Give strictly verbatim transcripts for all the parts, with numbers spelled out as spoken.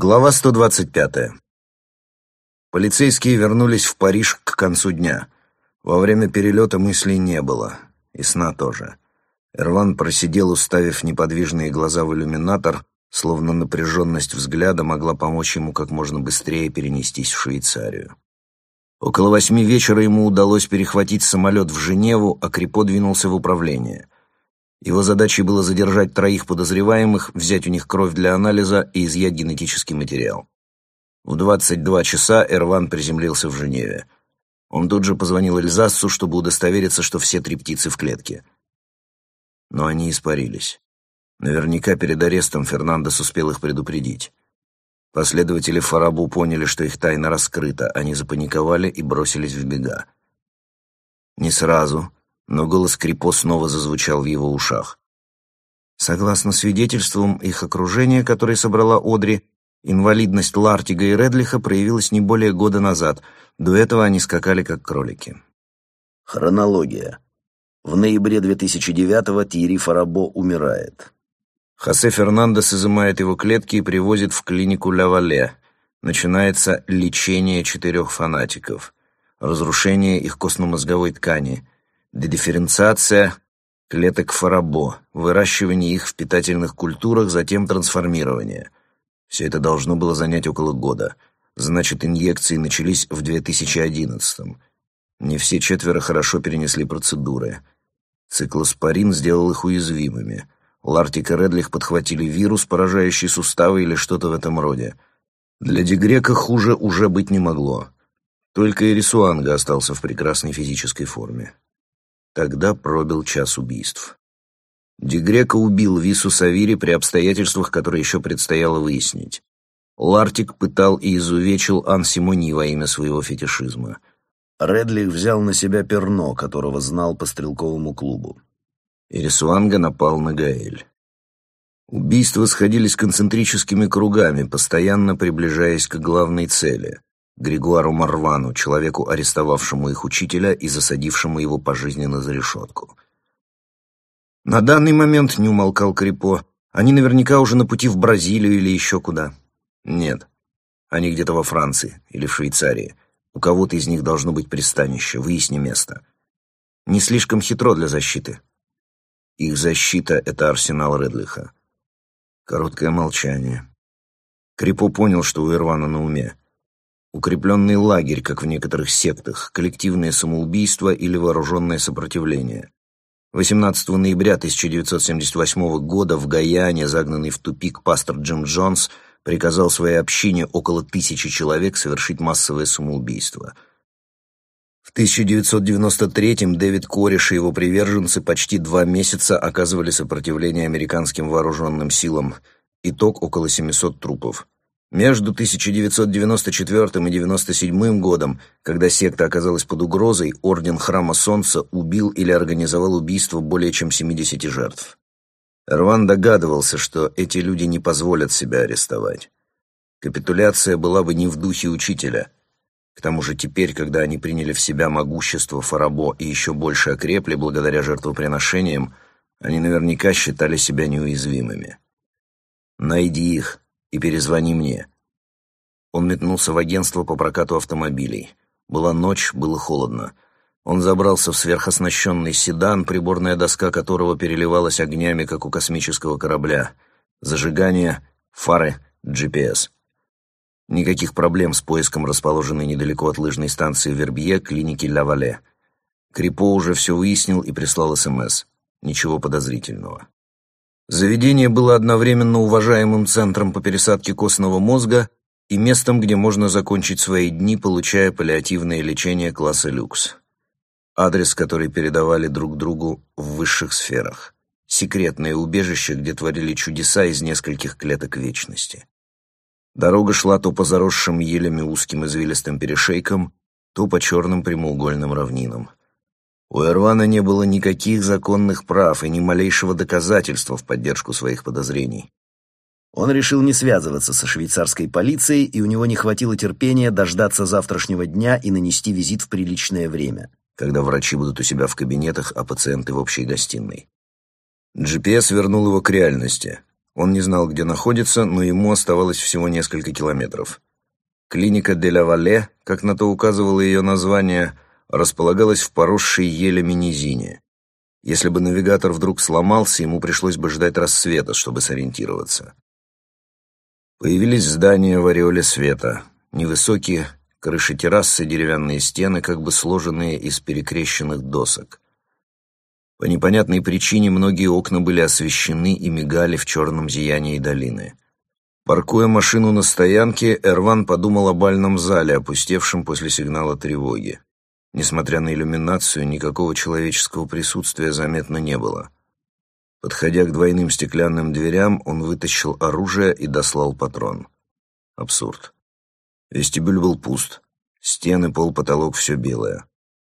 Глава сто двадцать пятая. Полицейские вернулись в Париж к концу дня. Во время перелета мыслей не было, и сна тоже. Эрван просидел, уставив неподвижные глаза в иллюминатор, словно напряженность взгляда могла помочь ему как можно быстрее перенестись в Швейцарию. Около восьми вечера ему удалось перехватить самолет в Женеву, а Крипо двинулся в управление. Его задачей было задержать троих подозреваемых, взять у них кровь для анализа и изъять генетический материал. В двадцать два часа Эрван приземлился в Женеве. Он тут же позвонил Эльзассу, чтобы удостовериться, что все три птицы в клетке. Но они испарились. Наверняка перед арестом Фернандес успел их предупредить. Последователи Фарабу поняли, что их тайна раскрыта, они запаниковали и бросились в бега. Не сразу, но голос Крипо снова зазвучал в его ушах. Согласно свидетельствам их окружения, которое собрала Одри, инвалидность Лартига и Редлиха проявилась не более года назад. До этого они скакали как кролики. Хронология. В ноябре две тысячи девятого Тьерри Фарабо умирает. Хосе Фернандес изымает его клетки и привозит в клинику Ля-Вале. Начинается лечение четырех фанатиков. Разрушение их костно-мозговой ткани. Дедифференциация клеток Фарабо, выращивание их в питательных культурах, затем трансформирование. Все это должно было занять около года. Значит, инъекции начались в две тысячи одиннадцатом. Не все четверо хорошо перенесли процедуры. Циклоспорин сделал их уязвимыми. Лартик и Редлих подхватили вирус, поражающий суставы или что-то в этом роде. Для Дегрека хуже уже быть не могло. Только Эрисуанга остался в прекрасной физической форме. Тогда пробил час убийств. Дегрека убил Вису Савири при обстоятельствах, которые еще предстояло выяснить. Лартик пытал и изувечил Ан Симони во имя своего фетишизма. Редлих взял на себя Перно, которого знал по стрелковому клубу. Эрисуанга напал на Гаэль. Убийства сходились концентрическими кругами, постоянно приближаясь к главной цели — Григуару Марвану, человеку, арестовавшему их учителя и засадившему его пожизненно за решетку. На данный момент, не умолкал Крипо, они наверняка уже на пути в Бразилию или еще куда. Нет, они где-то во Франции или в Швейцарии. У кого-то из них должно быть пристанище, выясни место. Не слишком хитро для защиты. Их защита — это арсенал Редлиха. Короткое молчание. Крипо понял, что у Эрвана на уме. Укрепленный лагерь, как в некоторых сектах, коллективное самоубийство или вооруженное сопротивление. восемнадцатого ноября тысяча девятьсот семьдесят восьмого года в Гайане, загнанный в тупик пастор Джим Джонс, приказал своей общине около тысячи человек совершить массовое самоубийство. В тысяча девятьсот девяносто третьем Дэвид Кореш и его приверженцы почти два месяца оказывали сопротивление американским вооруженным силам. Итог — около семисот трупов. Между тысяча девятьсот девяносто четвёртым и девяносто седьмым годом, когда секта оказалась под угрозой, Орден Храма Солнца убил или организовал убийство более чем семидесяти жертв. Эрван догадывался, что эти люди не позволят себя арестовать. Капитуляция была бы не в духе учителя. К тому же теперь, когда они приняли в себя могущество Фарабо и еще больше окрепли благодаря жертвоприношениям, они наверняка считали себя неуязвимыми. «Найди их и перезвони мне». Он метнулся в агентство по прокату автомобилей. Была ночь, было холодно. Он забрался в сверхоснащенный седан, приборная доска которого переливалась огнями, как у космического корабля. Зажигание, фары, джи пи эс. Никаких проблем с поиском расположенной недалеко от лыжной станции Вербье клиники Ля-Вале. Крипо уже все выяснил и прислал СМС. Ничего подозрительного. Заведение было одновременно уважаемым центром по пересадке костного мозга и местом, где можно закончить свои дни, получая паллиативное лечение класса люкс. Адрес, который передавали друг другу в высших сферах. Секретное убежище, где творили чудеса из нескольких клеток вечности. Дорога шла то по заросшим елями узким извилистым перешейкам, то по черным прямоугольным равнинам. У Эрвана не было никаких законных прав и ни малейшего доказательства в поддержку своих подозрений. Он решил не связываться со швейцарской полицией, и у него не хватило терпения дождаться завтрашнего дня и нанести визит в приличное время, когда врачи будут у себя в кабинетах, а пациенты в общей гостиной. джи пи эс вернул его к реальности. Он не знал, где находится, но ему оставалось всего несколько километров. Клиника де ла Валле, как на то указывало ее название, располагалась в поросшей елями низине. Если бы навигатор вдруг сломался, ему пришлось бы ждать рассвета, чтобы сориентироваться. Появились здания в ореоле света. Невысокие крыши террасы, деревянные стены, как бы сложенные из перекрещенных досок. По непонятной причине многие окна были освещены и мигали в черном зиянии долины. Паркуя машину на стоянке, Эрван подумал о бальном зале, опустевшем после сигнала тревоги. Несмотря на иллюминацию, никакого человеческого присутствия заметно не было. Подходя к двойным стеклянным дверям, он вытащил оружие и дослал патрон. Абсурд. Вестибюль был пуст. Стены, пол, потолок — все белое.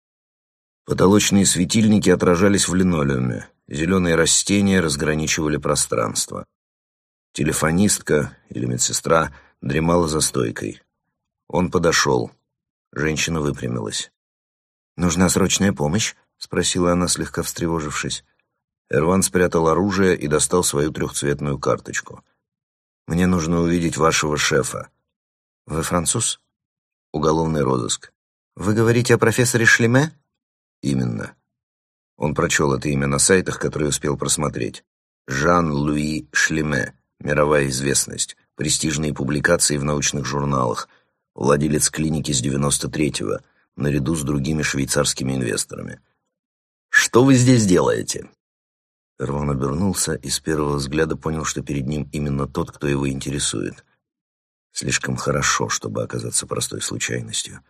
Потолочные светильники отражались в линолеуме. Зеленые растения разграничивали пространство. Телефонистка или медсестра дремала за стойкой. Он подошел. Женщина выпрямилась. «Нужна срочная помощь?» — спросила она, слегка встревожившись. Эрван спрятал оружие и достал свою трехцветную карточку. «Мне нужно увидеть вашего шефа». «Вы француз?» «Уголовный розыск». «Вы говорите о профессоре Шлеме?» «Именно». Он прочел это имя на сайтах, которые успел просмотреть. Жан-Луи Шлеме. Мировая известность. Престижные публикации в научных журналах. Владелец клиники с девяносто третьего, наряду с другими швейцарскими инвесторами. «Что вы здесь делаете?» Эрван обернулся и с первого взгляда понял, что перед ним именно тот, кто его интересует. Слишком хорошо, чтобы оказаться простой случайностью.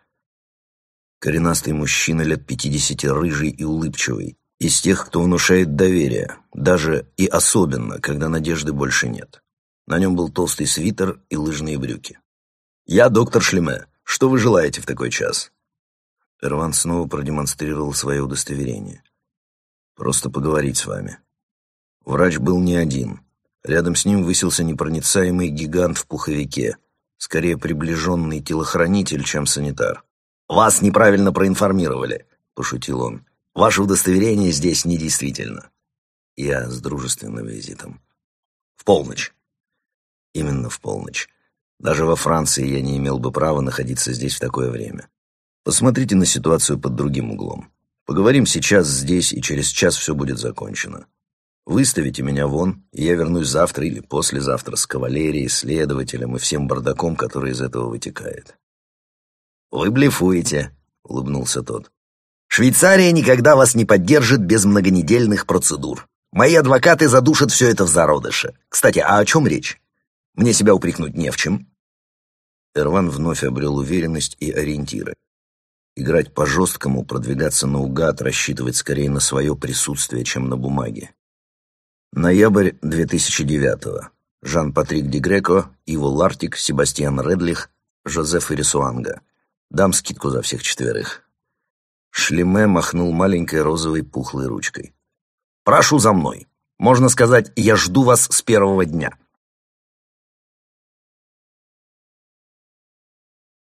Коренастый мужчина лет пятидесяти, рыжий и улыбчивый. Из тех, кто внушает доверие, даже и особенно, когда надежды больше нет. На нем был толстый свитер и лыжные брюки. «Я доктор Шлеме. Что вы желаете в такой час?» Эрван снова продемонстрировал свое удостоверение. «Просто поговорить с вами». Врач был не один. Рядом с ним высился непроницаемый гигант в пуховике, скорее приближенный телохранитель, чем санитар. «Вас неправильно проинформировали», — пошутил он. «Ваше удостоверение здесь недействительно». «Я с дружественным визитом». «В полночь». «Именно в полночь. Даже во Франции я не имел бы права находиться здесь в такое время. Посмотрите на ситуацию под другим углом. Поговорим сейчас здесь, и через час все будет закончено. Выставите меня вон, и я вернусь завтра или послезавтра с кавалерией, следователем и всем бардаком, который из этого вытекает». «Вы блефуете», — улыбнулся тот. «Швейцария никогда вас не поддержит без многонедельных процедур. Мои адвокаты задушат все это в зародыше. Кстати, а о чем речь? Мне себя упрекнуть не в чем». Эрван вновь обрел уверенность и ориентиры. Играть по-жесткому, продвигаться наугад, рассчитывать скорее на свое присутствие, чем на бумаге. Ноябрь две тысячи девятого. Жан-Патрик Ди Греко, Иво Лартик, Себастьян Редлих, Жозеф Ирисуанга. Дам скидку за всех четверых. Шлеме махнул маленькой розовой пухлой ручкой. «Прошу за мной. Можно сказать, я жду вас с первого дня».